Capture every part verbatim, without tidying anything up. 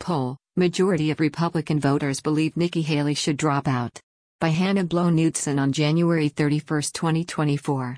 poll, majority of Republican voters believe Nikki Haley should drop out. By Hannah Blow-Knudsen on January thirty-first, twenty twenty-four.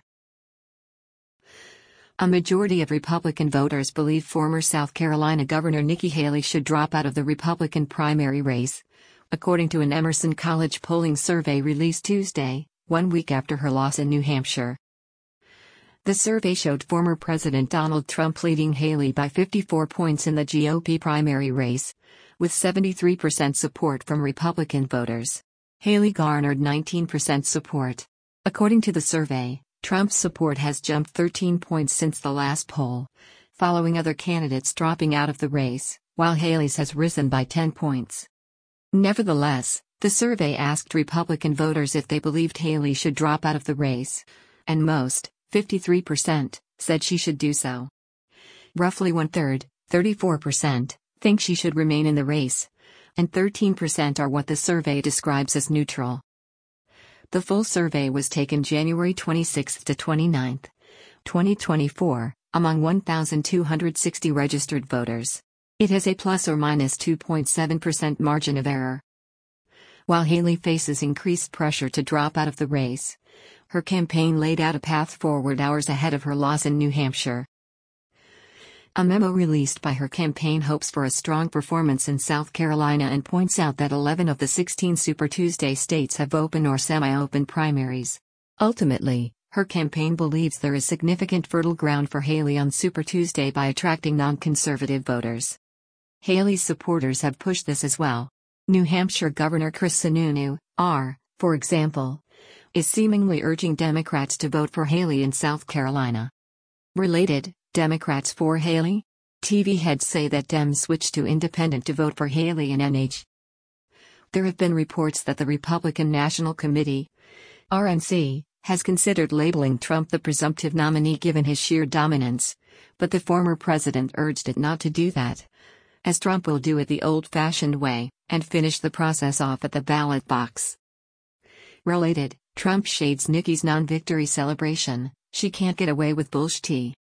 A majority of Republican voters believe former South Carolina Governor Nikki Haley should drop out of the Republican primary race, according to an Emerson College polling survey released Tuesday, one week after her loss in New Hampshire. The survey showed former President Donald Trump leading Haley by fifty-four points in the G O P primary race, with seventy-three percent support from Republican voters. Haley garnered nineteen percent support. According to the survey, Trump's support has jumped thirteen points since the last poll, following other candidates dropping out of the race, while Haley's has risen by ten points. Nevertheless, the survey asked Republican voters if they believed Haley should drop out of the race, and most, fifty-three percent, said she should do so. Roughly one-third, thirty-four percent, think she should remain in the race, and thirteen percent are what the survey describes as neutral. The full survey was taken January twenty-sixth to twenty-ninth, twenty twenty-four, among one thousand two hundred sixty registered voters. It has a plus or minus two point seven percent margin of error. While Haley faces increased pressure to drop out of the race, her campaign laid out a path forward hours ahead of her loss in New Hampshire. A memo released by her campaign hopes for a strong performance in South Carolina and points out that eleven of the sixteen Super Tuesday states have open or semi-open primaries. Ultimately, her campaign believes there is significant fertile ground for Haley on Super Tuesday by attracting non-conservative voters. Haley's supporters have pushed this as well. New Hampshire Governor Chris Sununu, R, for example, is seemingly urging Democrats to vote for Haley in South Carolina. Related, Democrats for Haley? T V heads say that Dems switched to independent to vote for Haley in N H. There have been reports that the Republican National Committee, R N C, has considered labeling Trump the presumptive nominee given his sheer dominance, but the former president urged it not to do that, as Trump will do it the old-fashioned way, and finish the process off at the ballot box. Related, Trump shades Nikki's non-victory celebration, she can't get away with bullshit.